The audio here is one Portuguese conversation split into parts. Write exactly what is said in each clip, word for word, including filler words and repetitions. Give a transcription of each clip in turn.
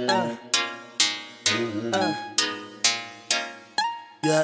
Yeah.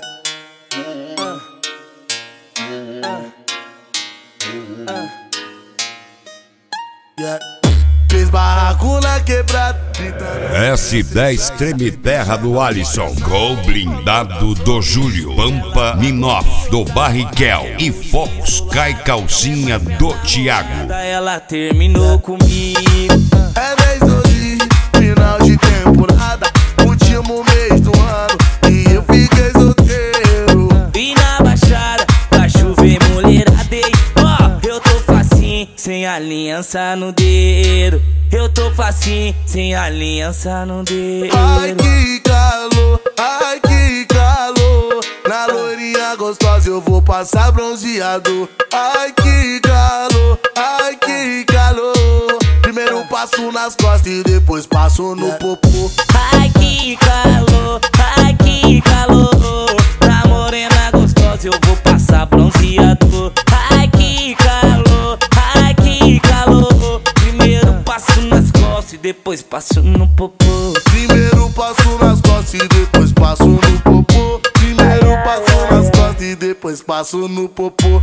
Yeah. Fez barraco na quebrada. S dez treme terra do Alisson, Gol blindado do Júlio, Pampa Minoff do Barriquel e Fox cai calcinha do Thiago. Ela terminou comigo. É mês hoje, final de temporada, último mês do ano e eu fiquei solteiro. E na baixada vai chover mulheradei. Ó, oh, eu tô facinho, sem aliança no dedo. Eu tô facinho, sem aliança no dedo. Ai que calor, ai que calor. Na loirinha gostosa eu vou passar bronzeado. Ai que calor, ai que calor. Primeiro passo nas costas e depois passo no popô. Ai que calor, ai que calor. Na morena gostosa eu vou passar bronzeado. Ai que calor, ai que calor. Primeiro passo nas costas e depois passo no popô. Primeiro passo nas costas e depois passo no popô. Primeiro passo nas costas e depois passo no popô.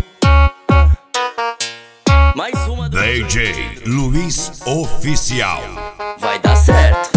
Mais uma do D J Luiz Oficial. vai dar certo.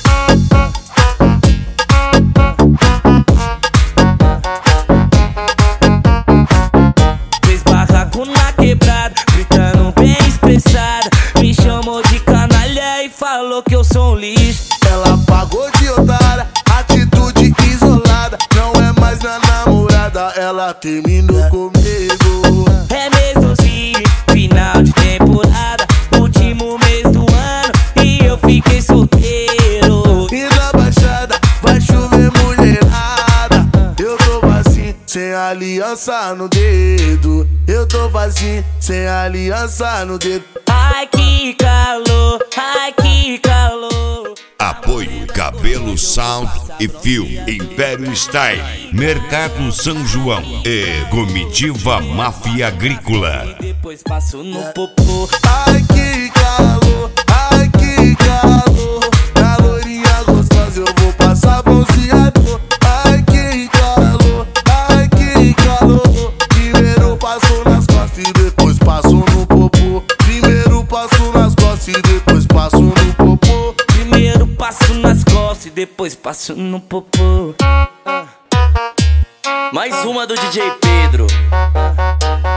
Fez barraco na quebrada, gritando bem expressada. Me chamou de canalha e falou que eu sou um lixo. Ela pagou de otária, atitude isolada. Não é mais minha namorada, ela terminou comigo. É mesmo assim, final de temporada, último mês do ano e eu fiquei solteiro. E na baixada vai chover mulherada. Eu tô vazio, sem aliança no dedo. Eu tô vazio, sem aliança no dedo. Ai que calor, ai que calor. Apoio Cabelo Sound e Filme, Império Style, Mercado São João e Comitiva Máfia Agrícola. Depois passo no popô. Ai que calor, ai que calor. Na loirinha gostosa eu vou passar bronzeado. Ai que calor, ai que calor. Primeiro passo nas costas e depois passo no popô. Primeiro passo nas costas e depois passo no popô. Primeiro passo nas costas e depois passo no popô. Mais uma do D J Pedro.